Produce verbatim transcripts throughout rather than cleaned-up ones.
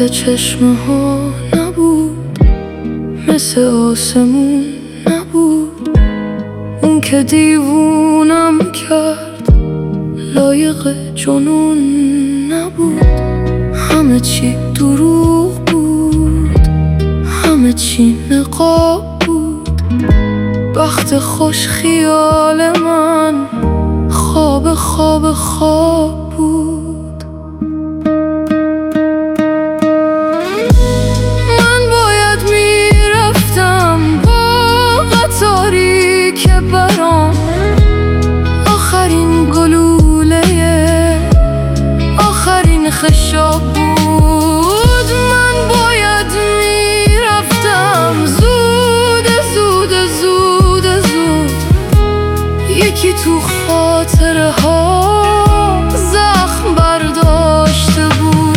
مثل چشمه ها نبود، مثل آسمون نبود. اون که دیوونم کرد لایق جنون نبود. همه چی دروغ بود، همه چی نقاب بود. بخت خوش خیال من خواب خواب خواب بود. من باید میرفتم با قطاری که برام آخرین گلوله آخرین خشاب بود. من باید میرفتم زود زود زود زود. یکی تو خاطره ها زخم برداشته بود.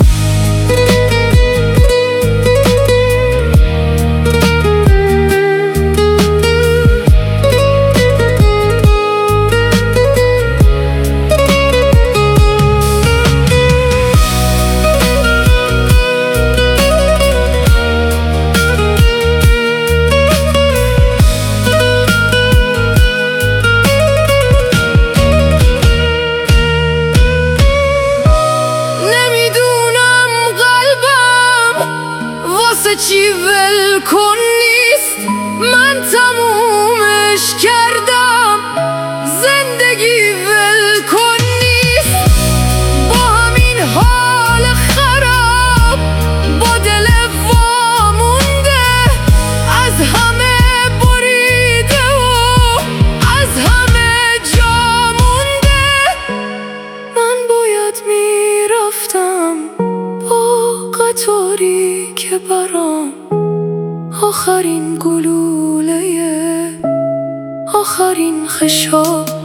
چی ول کن نیست، من تمومش کردم. زندگی ول کن نیست، با همین حال خراب، با دل وامونده، از همه بریده و از همه جا مونده. من باید میرفتم با قطاری که برام آخرین گلوله آخرین خشاب